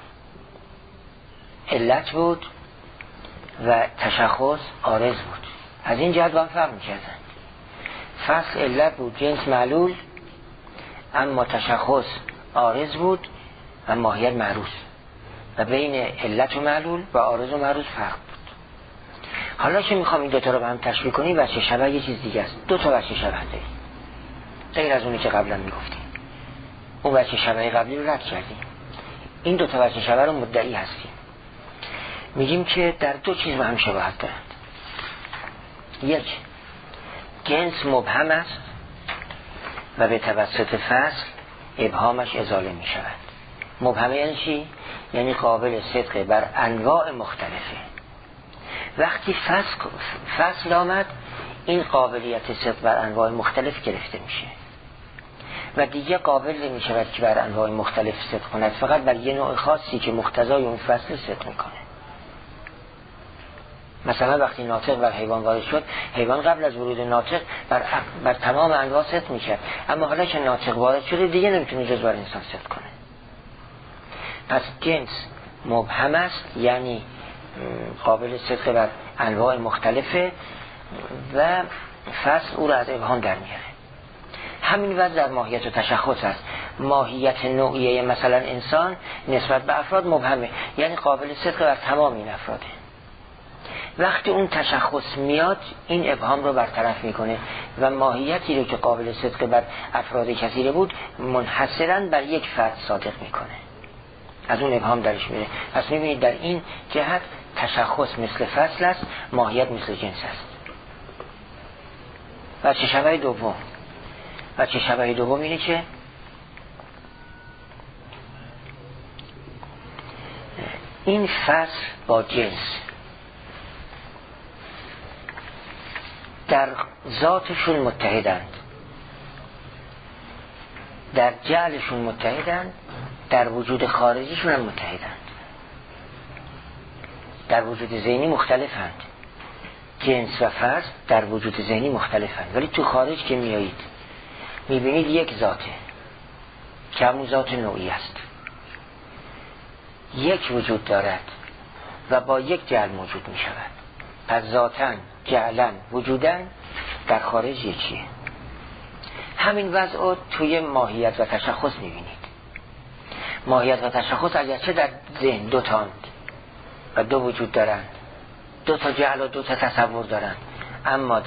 علت بود و تشخص عارض بود. از این جهت با هم فرق میکردن. فصل علت بود، جنس معلول، اما تشخص عارض بود و ماهیت معروض، و بین علت و معلول و عارض و معروض فرق بود. حالا که میخوام این دوتا رو به هم تشبیه کنیم، وجه شبه یه چیز دیگه است. دوتا وجه شبه داریم غیر از اونی که قبلا میگفتیم. اون وجه شبه قبلی رو رد کردیم، این دوتا وجه شبه رو مدعی هستیم. میگیم که در دو چیز به هم شباهت دارند. یک، جنس مبهم است و به توسط فصل ابهامش ازاله می شود. مبهمه یعنی چی؟ یعنی قابل صدق بر انواع مختلفه. وقتی فصل آمد، این قابلیت صدق بر انواع مختلف گرفته میشه و دیگه قابل نمی شود که بر انواع مختلف صدق کند، فقط بر یه نوع خاصی که مقتضای اون فصل صدق میکنه. مثلا وقتی ناطق بر حیوان وارد شد، حیوان قبل از ورود ناطق بر تمام انواع صدق میکرد، اما حالا که ناطق وارد شده دیگه نمیتونه جز بر انسان صدق کنه. پس جنس مبهم است، یعنی قابل صدق بر انواع مختلفه و فصل او را از ابهام در میاره. همین وضع در ماهیت و تشخص است. ماهیت نوعیه مثلا انسان نسبت به افراد مبهمه، یعنی قابل صدق بر تمام این افراده. وقتی اون تشخص میاد، این ابهام رو برطرف میکنه و ماهیتی رو که قابل صدق بر افراد کثیره بود منحصراً بر یک فرد صادق میکنه، از اون ابهام درش میره. پس میبینید در این جهت تشخص مثل فصل است، ماهیت مثل جنس است. وجه شبه دوم اینه که این فصل با جنس در ذاتشون متحدند، در جعلشون متحدند، در وجود خارجیشون هم متحدند. در وجود ذهنی مختلفند، جنس و فصل در وجود ذهنی مختلفند، ولی تو خارج که میایید میبینید یک ذاته که همون ذات نوعی است، یک وجود دارد و با یک جعل موجود میشود. پس ذاتن، جعلن، وجودن در خارج یکیه. همین وضع رو توی ماهیت و تشخص میبینید. ماهیت و تشخص اگرچه در ذهن دوتاند و دو وجود دارند، دو تا جعل و دو تا تصور دارند، اما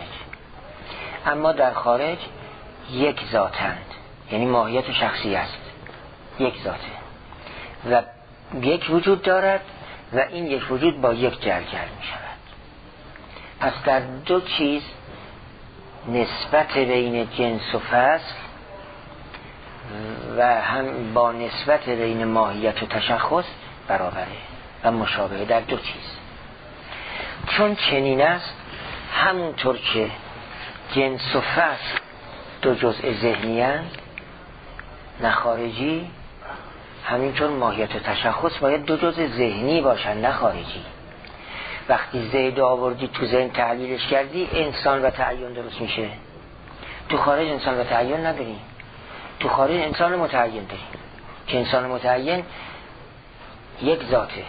در خارج یک ذاتند، یعنی ماهیت شخصی است، یک ذاته و یک وجود دارد و این یک وجود با یک جعل می شود. پس در دو چیز نسبت بین جنس و فصل و هم با نسبت بین ماهیت و تشخص برابره و مشابه در دو چیز. چون چنین است، همونطور که جنس و فصل دو جزء ذهنی هستند نه خارجی، همینطور ماهیت و تشخص باید دو جزء ذهنی باشن نه خارجی. وقتی زید آوردی تو ذهن تحلیلش کردی، انسان و تعین درست میشه. تو خارج انسان و تعین نداریم، تو خارج انسان متعین داریم که انسان متعین یک ذاته،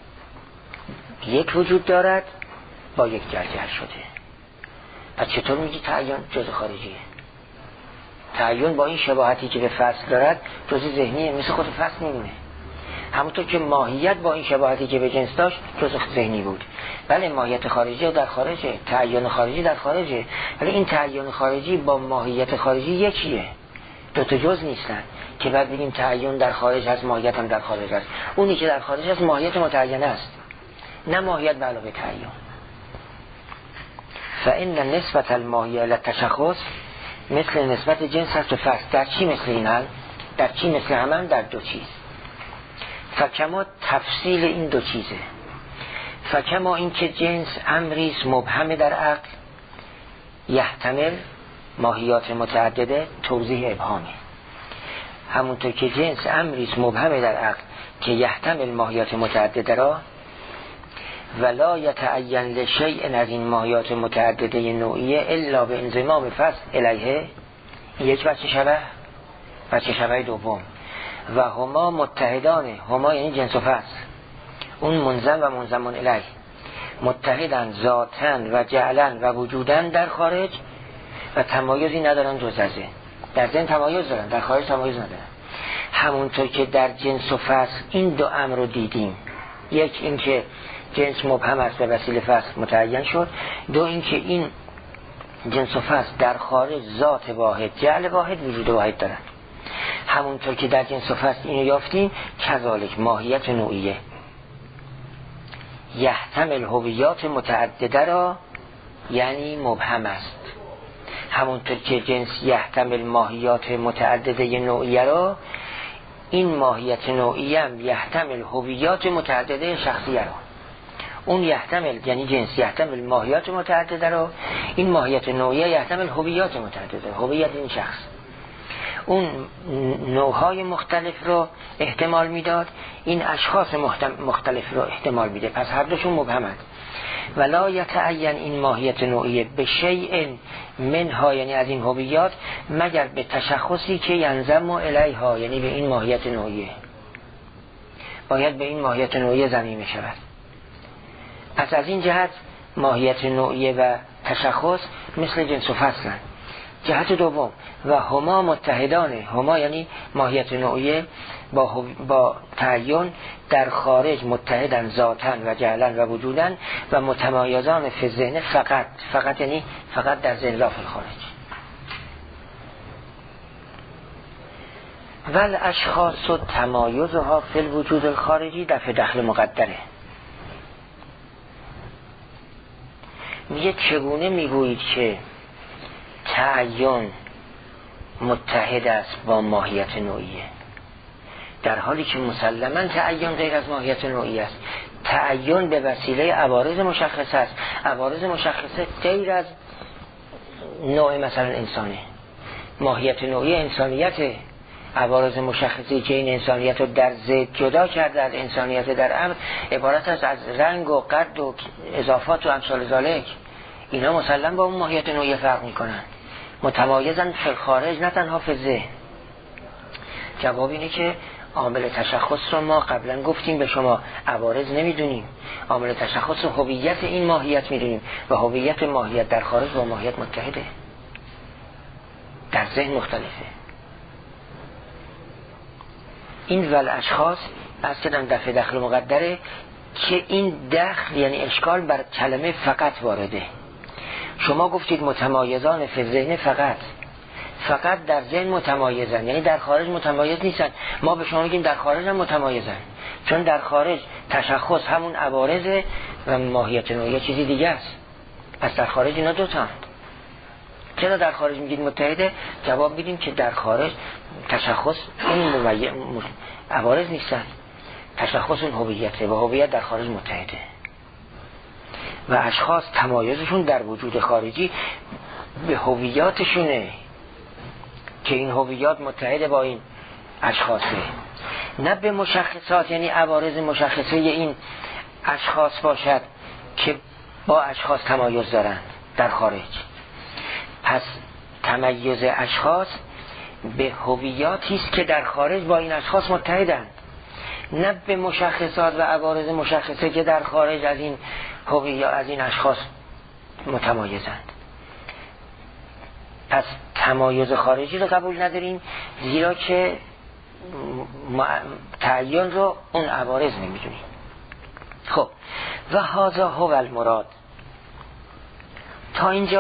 یک وجود دارد با یک جرجر شده. پس چطور میگی تعین جزء خارجیه؟ تعین با این شباهتی که به فصل دارد جزء ذهنیه، مثل خود فصل میمونه. همونطور که ماهیت با این شباهتی که به جنس داشت جزء ذهنی بود. بله ماهیت خارجی در خارجه، تعین خارجی در خارجه، ولی این تعین خارجی با ماهیت خارجی یکیه، دو تا جزء نیستن که بعد بگیم تعین در خارج هست ماهیت هم در خارج هست. اونی که در خارج هست ماهیت متعینه است، نه ماهیت به علاوه تعین. فإن نسبت الماهیه الی التشخص مثل نسبت جنس است و فصل. در چی مثل اینن؟ در چی مثل همن؟ در دو چیز. فکما تفصیل این دو چیزه. فکما این که جنس امریست مبهم در عقل یحتمل ماهیات متعدده، توضیح ابهامه. همونطور که جنس امریست مبهم در عقل که یحتمل ماهیات متعدده را ولا یتعین لشیء از این ماهیات متعدده نوعیه الا به انضمام فصل الیه. یک بچه شبه دوم. و هما متحدانه، هما یعنی جنس و فصل، اون منضم و منضمون الیه، متحدن ذاتن و جعلن و وجودن در خارج و تمایزی ندارن جز از این. در ذهن تمایز دارن، در خارج تمایز ندارن. همونطور که در جنس و فصل این دو امر رو دیدیم، یک این که جنس مبهم است به وسیله فصل متعین شد، دو این که این جنس و فصل در خارج ذات واحد، جعل واحد، وجود واحد دارن. همونطور که در جنس و فصل اینو یافتیم، کذالک ماهیت نوعیه یحتمل هویات متعدده را یعنی مبهم است. همونطور که جنس یحتمل ماهیات متعدده نوعیه را، این ماهیت نوعیه هم یحتمل هویات متعدده شخصیه را. اون یحتمل یعنی جنس یحتمل ماهیات متعدده را، این ماهیت نوعیه یحتمل هویات متعدده، هویت این شخص. اون نوعهای مختلف رو احتمال میداد، این اشخاص مختلف رو احتمال میده، پس هر دوشون مبهمند. ولا یتعین این ماهیت نوعیه به شیء منها یعنی از این هویات، مگر به تشخصی که ینضم الیها یعنی به این ماهیت نوعیه، باید به این ماهیت نوعیه ضمیمه شود. پس از این جهت ماهیت نوعیه و تشخص مثل جنس و فصلن. جهت دوم و هما متحدانه، هما یعنی ماهیت نوعیه با تعین در خارج متحدن ذاتن و جعلن و وجودن و متمایزان فی الذهن فقط یعنی فقط در ذهن لا فی الخارج. ول اشخاص و تمایزها فی الوجود الخارجی دفع دخل مقدره. میگه چگونه میگویید که تعین متحد است با ماهیت نوعیه، در حالی که مسلماً تعین غیر از ماهیت نوعیه است. تعین به وسیله عوارض مشخصه است، عوارض مشخصه غیر از نوع مثلا انسانه. ماهیت نوعیه انسانیت، عوارض مشخصه که این انسانیت رو در ضد جدا کرده از انسانیت در امر، عبارت است از رنگ و قد و اضافات و امثال ذالک. اینا مسلم با اون ماهیت نوعیه فرق میکنن، متمایزن فی الخارج نه تنها فی الذهن. جواب اینه که عامل تشخص رو ما قبلا گفتیم به شما، عوارض نمیدونیم، عامل تشخص و هویت این ماهیت میدونیم و هویت ماهیت در خارج با ماهیت متحده، در ذهن مختلفه. این ول اشخاص از کدام دفع دخل مقدره که این دخل یعنی اشکال بر کلمه فقط وارده. شما گفتید متمایزان فی الذهن، فقط در ذهن متمایزن، یعنی در خارج متمایز نیستن. ما به شما میگیم در خارج هم متمایزن، چون در خارج تشخص همون عوارض و ماهیت نوعیه چیزی دیگه است. پس در خارج اینا دوتاند. چرا در خارج میگید متحده؟ جواب میدیم که در خارج تشخص این عوارض نیستن، تشخص اون هویته و هویت در خارج متحده و اشخاص تمایزشون در وجود خارجی به هویاتشونه که این هویات متحده با این اشخاصه، نه به مشخصات یعنی عوارض مشخصه این اشخاص باشد که با اشخاص تمایز دارند در خارج. پس تمایز اشخاص به هویاتی است که در خارج با این اشخاص متحدند، نه به مشخصات و عوارض مشخصه که در خارج از این هویت از این اشخاص متمایزند. پس تمایز خارجی رو قبول نداریم، زیرا که تعین رو اون عوارض نمیدونیم. خب و هذا هو المراد. تا اینجا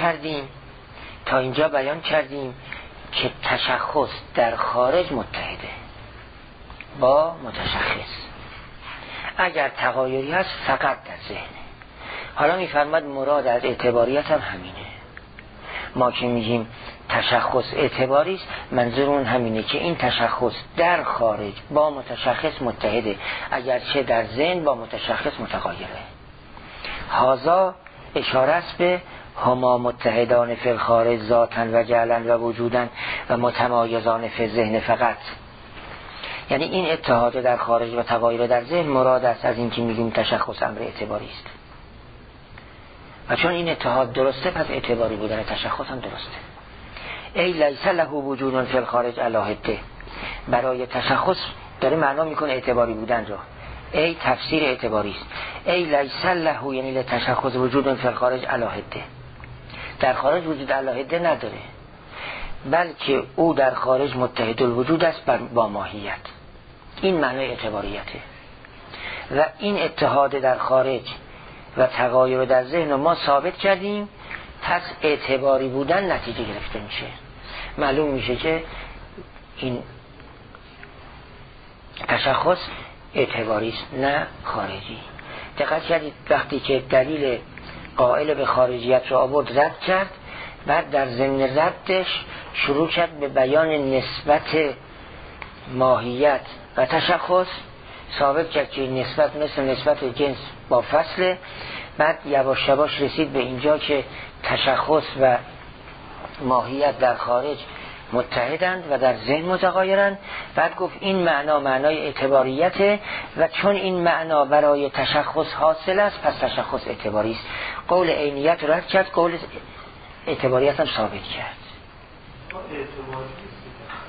بیان کردیم که تشخص در خارج متحده با متشخص، اگر تغایری هست فقط در ذهنه. حالا میفرماد مراد از اعتباریت هم همینه. ما که میگیم تشخص اعتباری است، منظورمون همینه که این تشخص در خارج با متشخص متحده، اگرچه در ذهن با متشخص متغایره. هذا اشاره است به هما متحدان فی الخارج ذاتن و جعلن و وجودن و متمایزان فی الذهن فقط. یعنی این اتحاد در خارج و تغایر در ذهن مراد است از این که میگیم تشخص امر اعتباری است. و چون این اتحاد درسته پس اعتباری بودن تشخص هم درسته. ای لیس له وجود فی الخارج علی حده، برای تشخص داره معنا میکنه اعتباری بودن رو. ای تفسیر اعتباری است. ای لیس له یعنی لتشخص وجود فی الخارج علی حده، در خارج وجود علی حده نداره، بلکه او در خارج متحد الوجود است با ماهیت. این معنی اعتباریته. و این اتحاد در خارج و تغایر در ذهن ما ثابت کردیم، پس اعتباری بودن نتیجه گرفته میشه. معلوم میشه که این تشخص اعتباری است نه خارجی. دقت کردید وقتی که دلیل قائل به خارجیت رو آورد رد کرد، بعد در ضمن ردش شروع کرد به بیان نسبت ماهیت و تشخص، ثابت کرد که نسبت مثل نسبت جنس با فصله. بعد یواش یواش رسید به اینجا که تشخص و ماهیت در خارج متحدند و در ذهن متغایرند. بعد گفت این معنا معنای اعتباریته و چون این معنا برای تشخص حاصل است پس تشخص اعتباری است. قول عینیت رد کرد، قول اعتباریت هم ثابت کرد. اعتباری